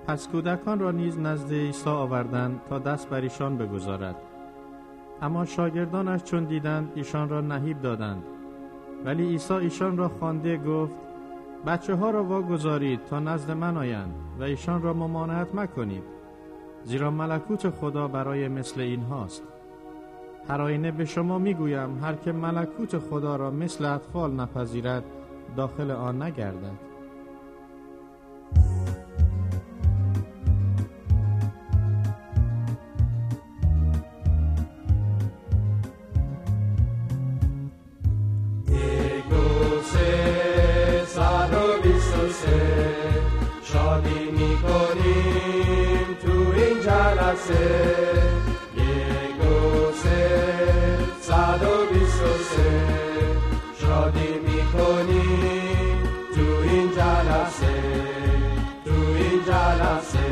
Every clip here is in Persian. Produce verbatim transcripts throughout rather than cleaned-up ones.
پس کودکان را نیز نزد عیسی آوردند تا دست بر ایشان بگذارد. اما شاگردانش چون دیدند ایشان را نهیب دادند. ولی عیسی ایشان را خوانده گفت: بچه ها را واگذارید تا نزد من آیند و ایشان را ممانعت مکنید، زیرا ملکوت خدا برای مثل این هاست. هر آینه به شما میگویم هر که ملکوت خدا را مثل اطفال نپذیرد داخل آن نگردد. شادی میکنیم تو این جلسه، یک دو سه صد و بیست و سه. شادی میکنیم تو این جلسه، تو این جلسه.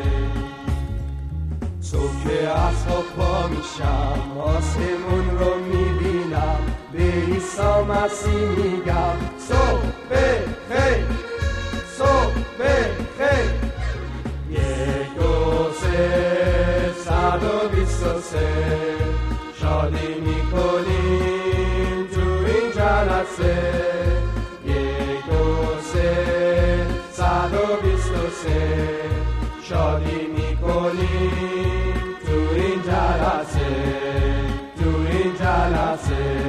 صبح که از خواب پا میشم آسمون رو میبینم، به عیسی مسیح میگم صبح بخیر، صبح بخیر. یک دو سه صد و بیست و سه. شادی میکنیم تو این جلسه، یک دو سه صد و بیست و سه. شادی میکنیم تو این جلسه، تو این جلسه.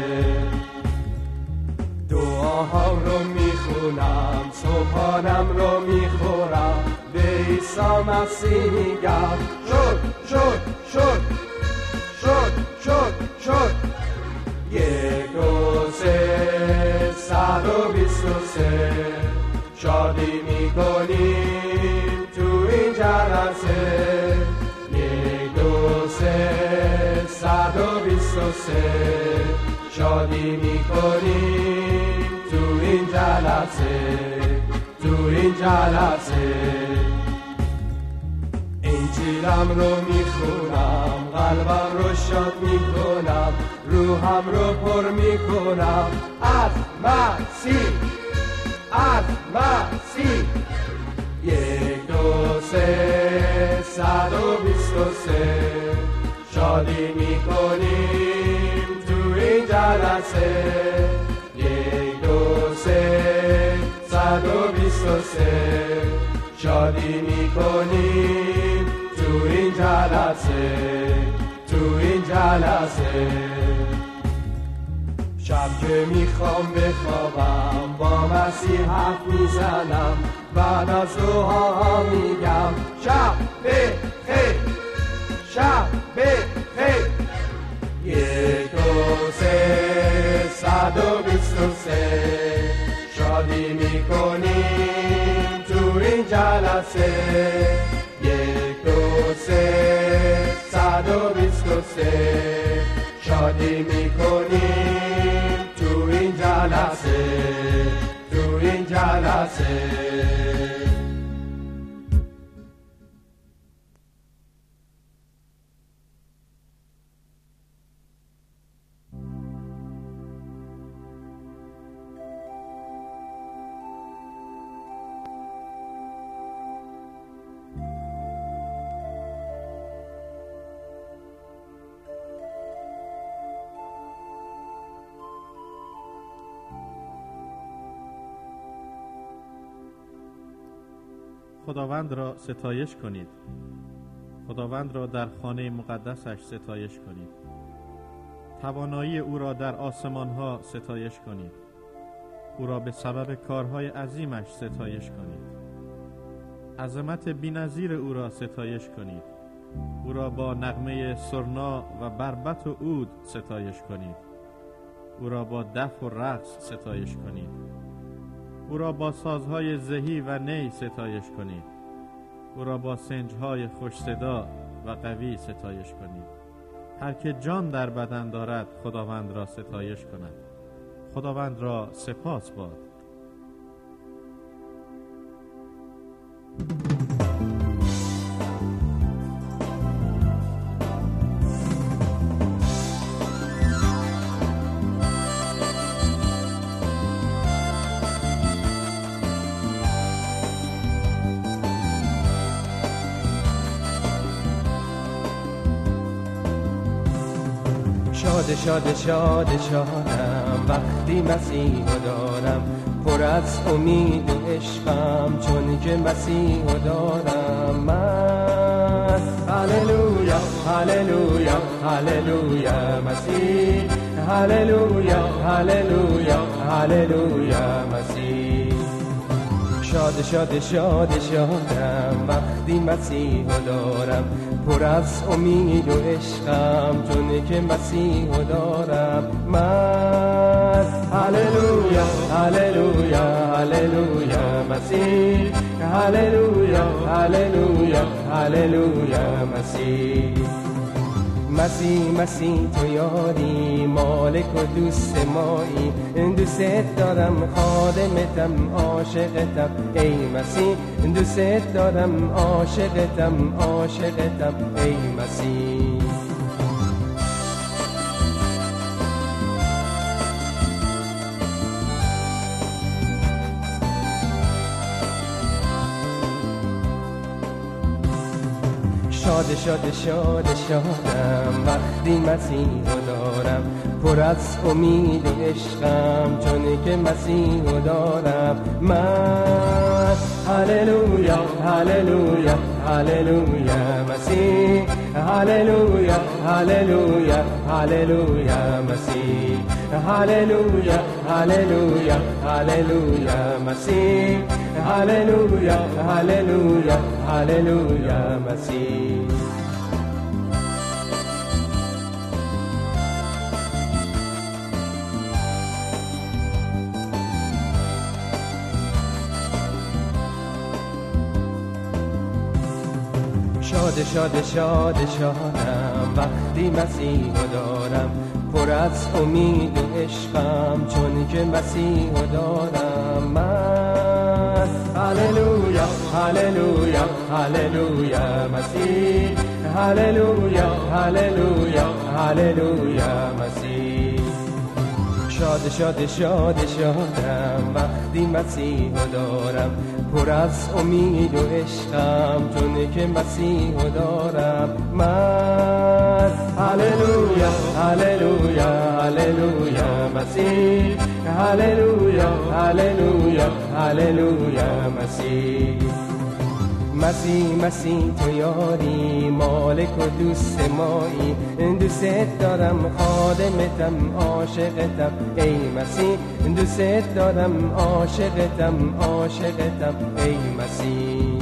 دعاهام رو میخونم، صبحانم رو میخورم، به عیسی مسیح میگم شد شد شد شد شد شد. یک دو سه صد و بیست و سه. شادی میکنیم تو این جلسه، یک دو سه صد و بیست و سه. شادی میکنیم تو این جلسه، تو این جلسه. انجیلم رو میخونم، قلبم رو شاد میکنم، روحم رو پر میکنم از مسیح، از مسیح. یک دو سه صد و بیست و سه. شادی میکنیم تو این جلسه، یک دو سه صد و بیست و سه. شادی میکنیم تو این جلسه، تو این جلسه. شب که میخوام بخوابم با مسیح حرف میزنم، بعد از دعاها میگم شب بخیر، شب بخیر. یک دو سه صد و بیست و سه. شادی میکنیم تو این جلسه، یک دو سه صد و بیست و سه. شادی میکنیم تو این جلسه، تو این جلسه. خداوند را ستایش کنید. خداوند را در خانه مقدسش ستایش کنید. توانایی او را در آسمان ها ستایش کنید. او را به سبب کارهای عظیمش ستایش کنید. عظمت بی‌نظیر او را ستایش کنید. او را با نغمه سرنا و بربط و عود ستایش کنید. او را با دف و رقص ستایش کنید. او را با سازهای زهی و نی ستایش کنید. او را با سنجهای خوش صدا و قوی ستایش کنید. هر که جان در بدن دارد خداوند را ستایش کند. خداوند را سپاس باد. شاد شاد شاد شادم وقتی مسیحو دارم، پر از امید و عشقم چون که مسیحو دارم من. هللویا هللویا هللویا مسیح، هللویا هللویا هللویا مسیح. شاد شاد شاد شادم وقتی مسیحو دارم، پر از امید و عشقم چون که مسیحو دارم من. هللویا هللویا هللویا مسیح، هللویا هللویا هللویا مسیح. مسیح مسیح تو یاری، مالک و دوست مایی، دوست دارم خادمتم عاشقتم ای مسیح، دوست دارم عاشقتم عاشقتم ای مسیح. شاد شاد شاد شادم وقتی مسیحو دارم، پر از امید و عشقم چون که مسیحو دارم من. هللویا هللویا هللویا مسیح، هللویا هللویا هللویا مسیح، هللویا هللویا هللویا مسیح، هللویا هللویا هللویا مسیح. شاد شاد شاد شادم وقتی مسیحو دارم، پر از امید و عشقم چون که مسیحو دارم من. هللویا هللویا هللویا مسیح، هللویا هللویا هللویا مسیح. شاد شاد شاد شادم وقتی مسیحو دارم، پر از امید و عشقم چون که مسیحو دارم من. هللویا هللویا هللویا مسیح، هللویا هللویا هللویا مسیح. مسیح مسیح تو یاری، مالک و دوست مایی، دوست دارم خادمتم عاشقتم ای مسیح، دوست دارم عاشقتم عاشقتم ای مسیح.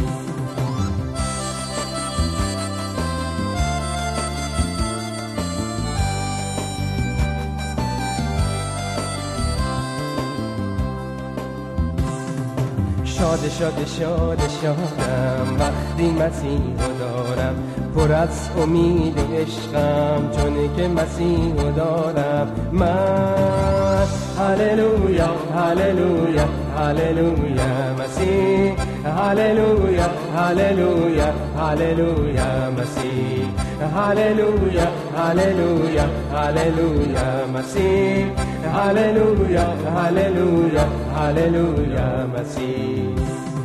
شاد شاد شاد شادم وقتی مسیحو دارم، پر از امید و عشقم چون که مسیحو دارم من. هللویا هللویا هللویا مسیح، هللویا هللویا هللویا مسیح، هللویا هللویا هللویا مسیح، هللویا هللویا هللویا مسیح.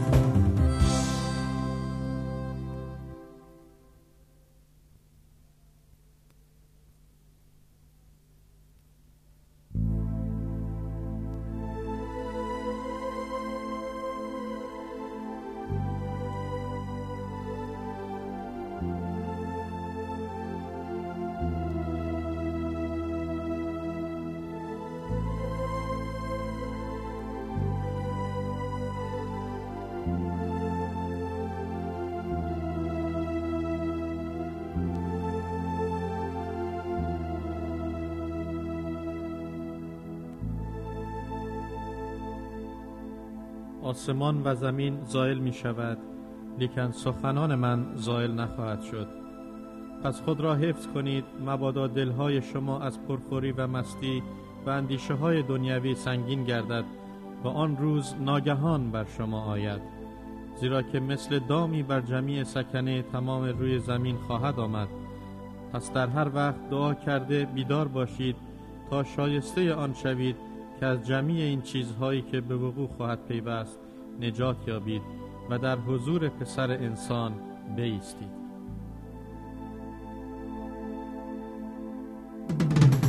آسمان و زمین زائل می شود، لیکن سخنان من زائل نخواهد شد. پس خود را حفظ کنید، مبادا دلهای شما از پرخوری و مستی و اندیشه های دنیوی سنگین گردد و آن روز ناگهان بر شما آید. زیرا که مثل دامی بر جمیع سکنه تمام روی زمین خواهد آمد. پس در هر وقت دعا کرده بیدار باشید تا شایسته آن شوید که از جمیع این چیزهایی که به وقوع خواهد پیوست نجات یابید و در حضور پسر انسان بایستید.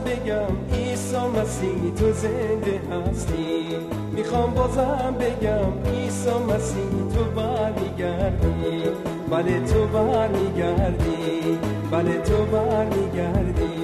بگم عیسی مسیح تو زنده هستی، میخوام بازم بگم عیسی مسیح تو برمیگردی، بله تو برمیگردی، بله تو برمیگردی.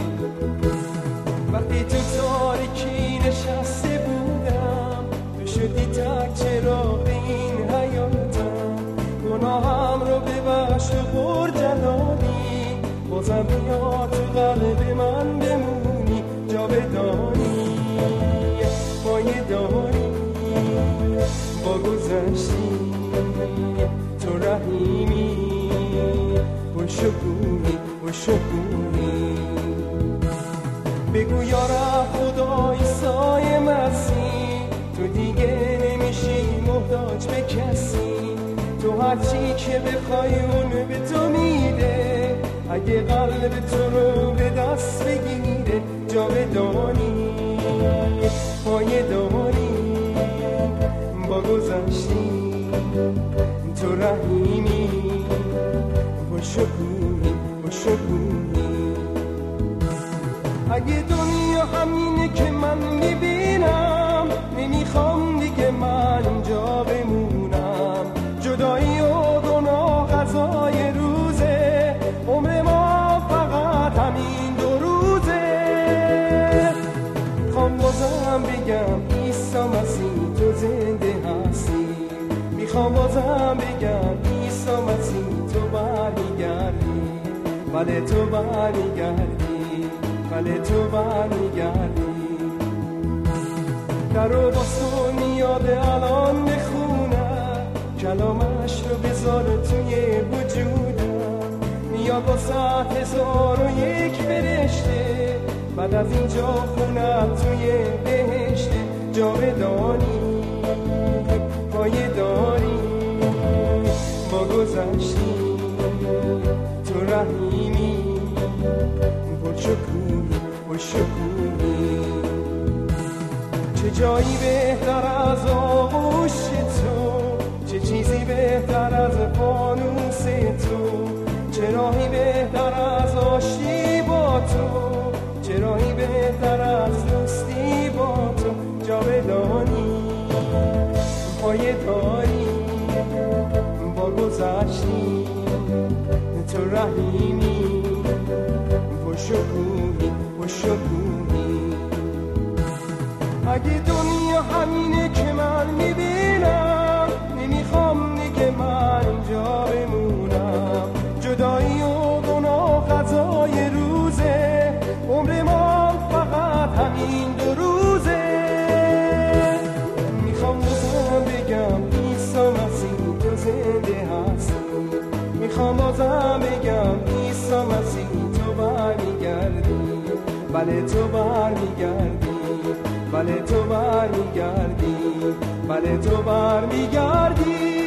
وقتی تو تاریکی نشسته بودم، تو شدی تک چراغ این حیاتم، گناهم رو ببخش و بر جلالی، بازم بیا تو قلب من بمونی، جاودانی پایه‌داری، با گذشتی تو رحیمی و شکوهی و شکوهی. بگو یا رب خدا عیسی مسیح، تو دیگه نمیشی محتاج به کسی، تو هرچی که بخوای اون به تو میده، اگه قلب تو رو به دست بگیره، جاودانی پایه‌داری، با گذشتی تو رحیمی و شکوهی و شکوهی. اگه دنیا همینه که من میبینم، نمیخوام دیگه من اینجا بمونم، جدایی و گناه غذای روزه، عمر ما فقط همین دو روزه. میخوام بازم بگم عیسی مسیح تو زنده هستی، میخوام بازم بگم عیسی مسیح تو برمیگردی، بله تو برمیگردی، بله تو برمیگردی. در و باستون میاده الان بخونم، کلامش رو بذار توی وجودم، میاد با صد هزار و یک فرشته، بعد از اینجا خونم توی بهشته، جاودانی پایه‌داری، با گذشتی تو رحیمی و شکوهی و شکوهی. چه جایی بهتر از آغوش تو، چه چیزی بهتر از فانوس تو، چه راهی بهتر از آشتی با تو، چه راهی بهتر از دوستی با تو، جاودانی پایه‌داری، با گذشتی تو رحیمی و شکوهی و شکوهی. اگه دنیا همینه که من میبینم، نمیخوام دیگه من اینجا بمونم، جدایی و گناه غذای روزه، عمر ما فقط همین دو روزه. میخوام بازم بگم عیسی مسیح تو زنده هستی، میخوام بازم بگم عیسی مسیح تو برمیگردی، بله تو برمیگردی، بله تو برمیگردی، بله تو برمیگردی.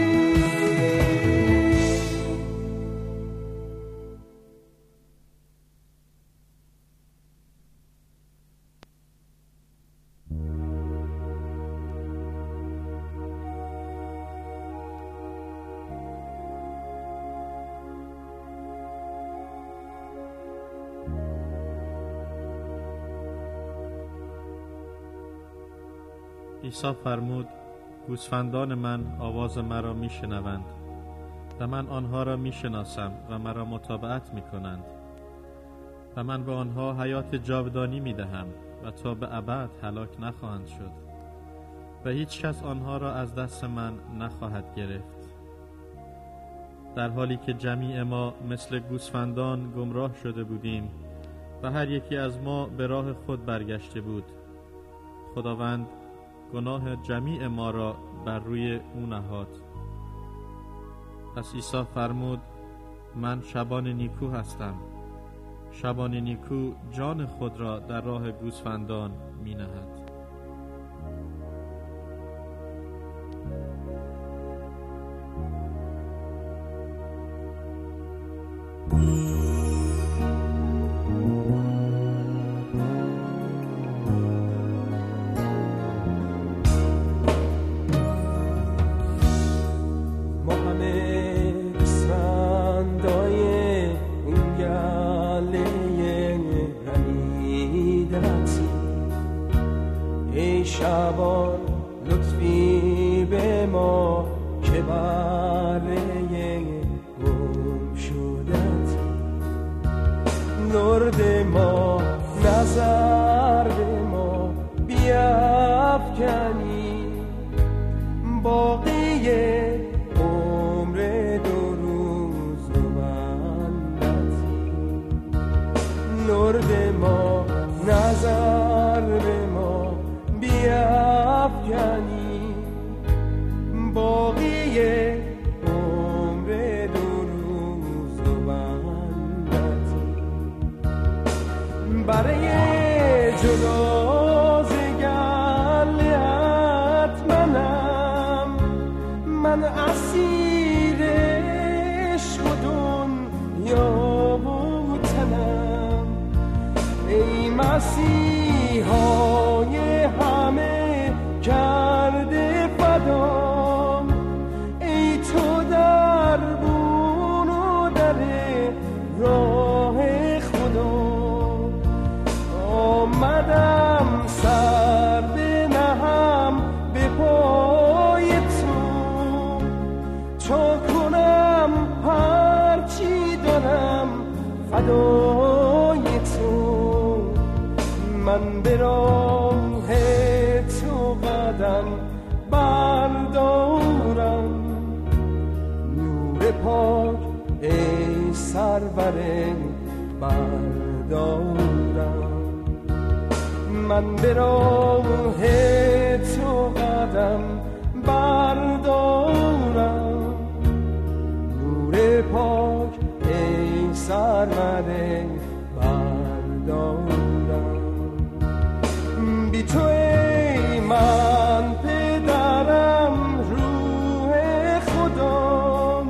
عیسی فرمود گوسفندان من آواز مرا میشنوند و من آنها را میشناسم و مرا متابعت میکنند و من به آنها حیات جاودانی میدهم و تا به ابد هلاک نخواهند شد و هیچ کس آنها را از دست من نخواهد گرفت. در حالی که جمیع ما مثل گوسفندان گمراه شده بودیم و هر یکی از ما به راه خود برگشته بود، خداوند گناه جمیع ما را بر روی او نهاد. پس عیسی فرمود من شبان نیکو هستم. شبان نیکو جان خود را در راه گوسفندان می نهد. شبان لطفی به ما که بره گم شدت نرد ما نظر به ما بیفکنی باقی عمر دو روز و بندتی نرد ما نظر به ما بیفکنی باقی عمر دو روز و بندتی برای جدا ز گلت منم من اسیر عشق و دنیا و تنم ای مسیحای همه کرده فدام ای تو دربون و در راه خدا آمدم سر بنهم به پای تو تا کنم هرچی دارم فدای تو من به راه تو قدم بردارم نور پاک ای سرور بردارم من به راه تو قدم بردارم نور پاک ای سرور بردارم بی تو ای من پدرم روح خدام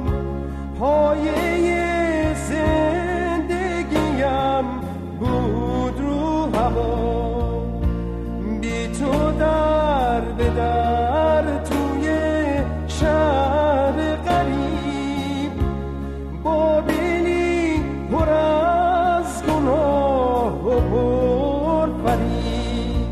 پایه زندگیم بود رو هوا بی تو در به در توی شهر غریب با دلی پر از گناه و پرفریب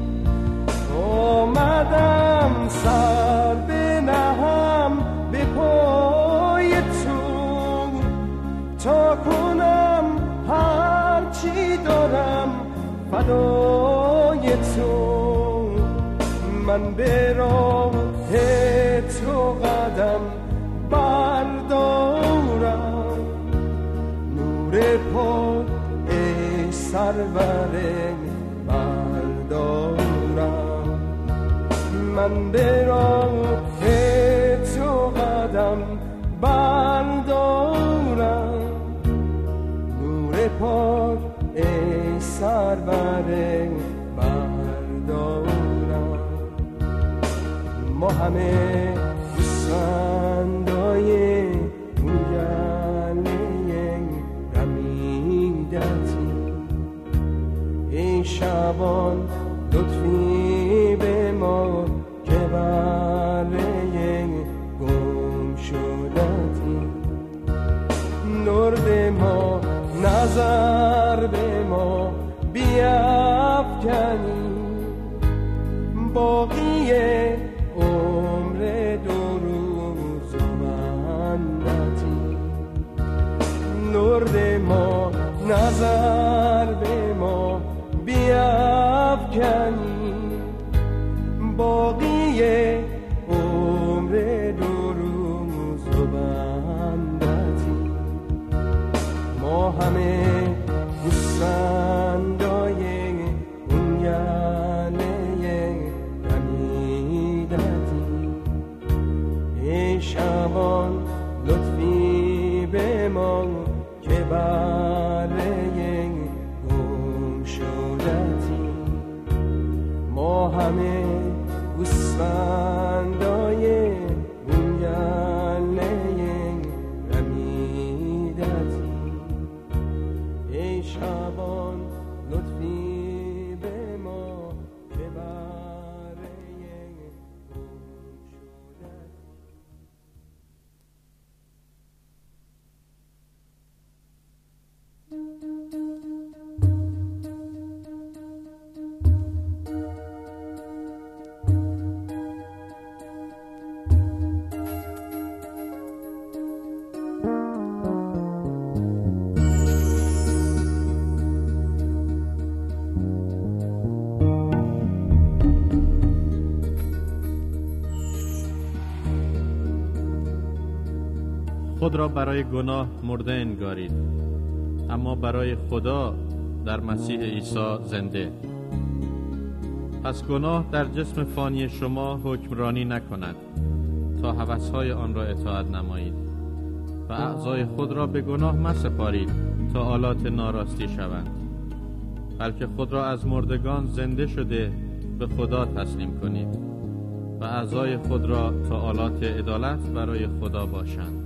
آمدم سر بنهم به پای تو تا کنم هرچی دارم فدای تو من به راه تو قدم بردارم نور پاک ای سرور بردارم من به راه تو قدم بردارم نور پاک ای سرور بردارم ما همه گوسفندای اون گله رمیدتی ای شبان لطفی به ما که برای گم شدتی نرد ما نظر به ما بیفکنی باقی عمر دو روز و بندتی نرد ما نظر به ما بیفکنی باقی عمر دو روز و بندتی ما همه گوسفندای اون گله رمیدتی ای شبان لطفی به ما که برای گم شدتی ما همه گوسفندای اون گله رمیدتی ای شبان لطفی به ما که برای گم شدتی خود را برای گناه مرده انگارید، اما برای خدا در مسیح عیسی زنده. پس گناه در جسم فانی شما حکمرانی نکند تا هوس‌های آن را اطاعت نمایید و اعضای خود را به گناه مسپارید تا آلات ناراستی شوند، بلکه خود را از مردگان زنده شده به خدا تسلیم کنید و اعضای خود را تا آلات عدالت برای خدا باشند.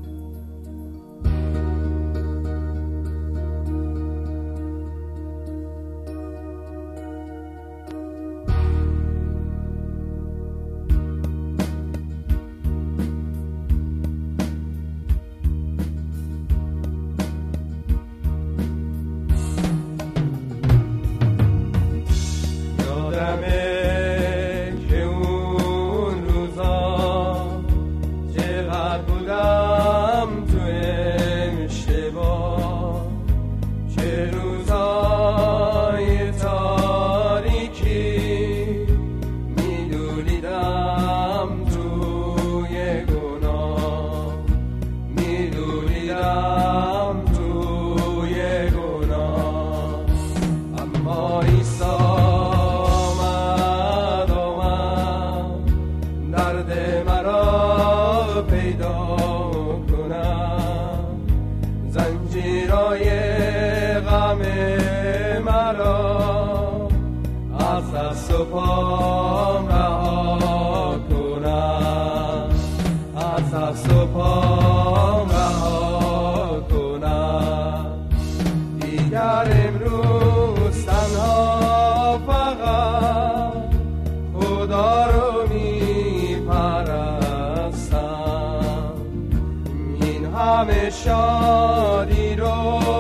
شادی رو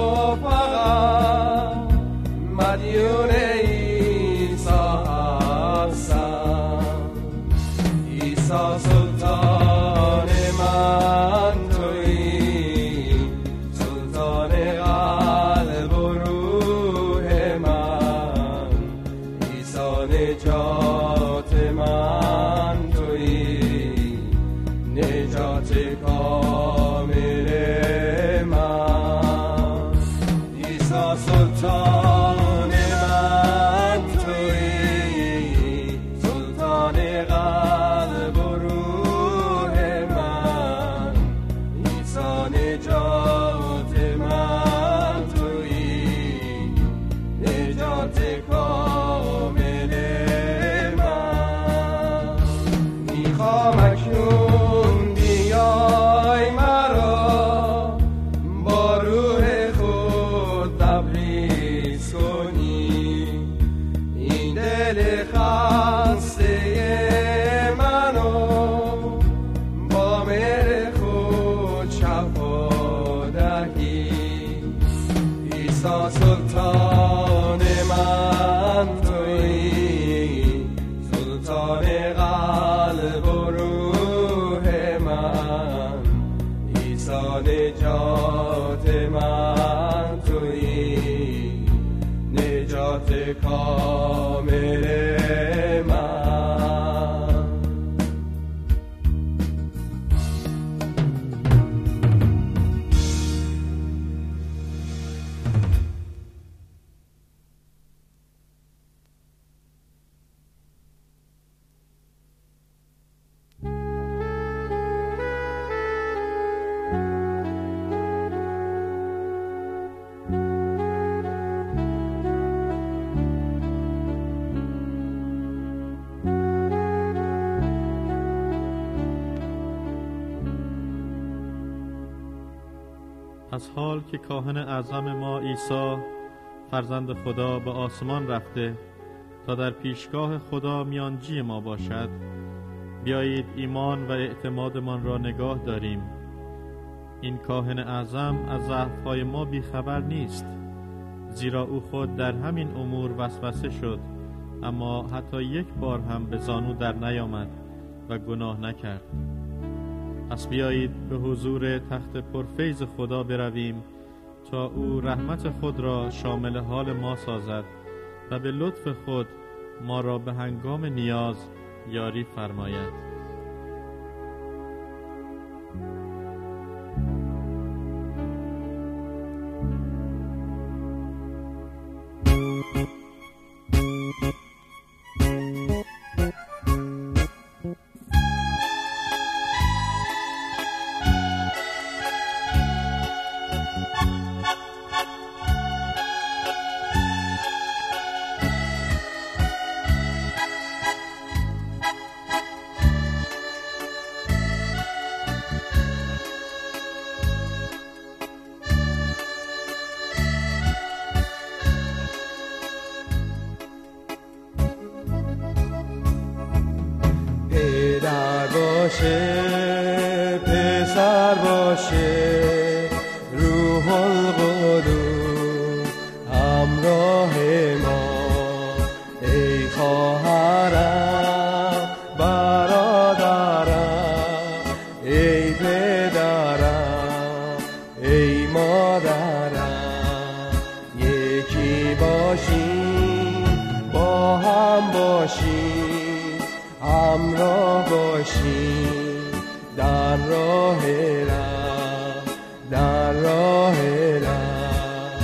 فقط مدیون عیسی هستم. عیسی سلطان من تویی، سلطان قلب و روح من. عیسی نجات من تویی، نجات کامل من. عیسی سلطان من تویی، سلطان قلب و روح من. عیسی نجات من تویی، نجات کامل من. میخوام اکنون بیای مرا با روح خود تبریز کنی. این دل خسته منو با مهر خود شفا دهی. عیسی سلطان من تویی، سلطان قلب و روح من. عیسی نجات من تویی، نجات کامل من. از حال که کاهن اعظم ما عیسی فرزند خدا به آسمان رفته تا در پیشگاه خدا میانجی ما باشد، بیایید ایمان و اعتمادمان را نگاه داریم. این کاهن اعظم از ضعف‌های ما بیخبر نیست، زیرا او خود در همین امور وسوسه شد، اما حتی یک بار هم به زانو در نیامد و گناه نکرد. پس بیایید به حضور تخت پرفیض خدا برویم تا او رحمت خود را شامل حال ما سازد و به لطف خود ما را به هنگام نیاز یاری فرماید. باشه، پسر باشه، روح القدس همراه ما. ای خواهرم، برادرم، ای پدرم، ای مادرم، یکی باشیم، با هم باشیم، همراه باشیم در راه راه، در راه راه.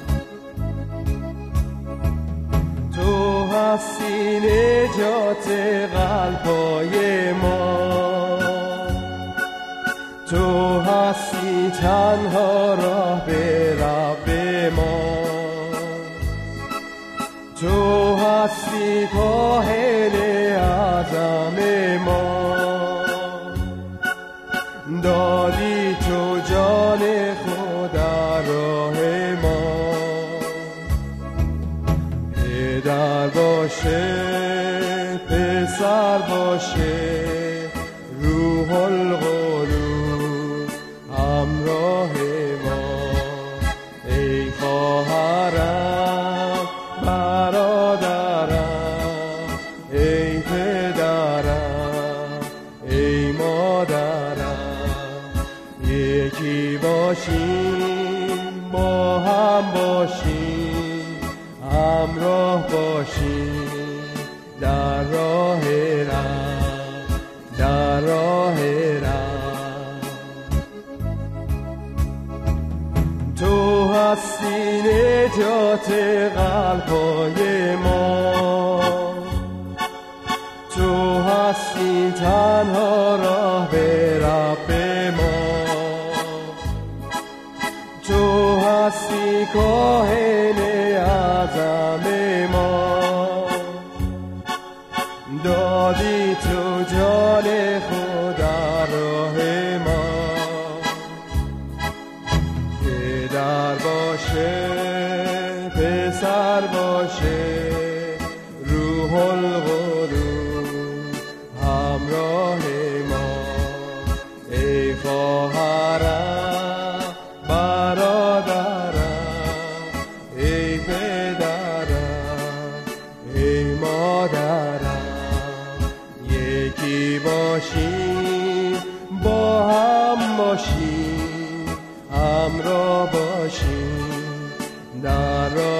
تو هستی نجات قلبای ما، تو هستی تنها راه به رب ما، تو هستی کاهن اعظم ما. دادی تو جان خود در راه ما. پدر باشه، پسر باشه، روح القدس همراه ما. ای خواهرم، برادرم، ای پدرم، ای مادرم، یکی باشیم، با هم باشیم، همراه باشیم در راه راه، در راه راه. تو هستی نجات قلبای ما، تو هستی تنها راه به رب ما، تو هستی کاهن اعظم ما. دادی تو جان خود در راه ما. پدر باشه، پسر باشه، روح القدس همراه ما. ای خواهرم، برادرم، ای پدرم، ای مادرم، یکی باشیم، با هم باشیم، همراه باشیم در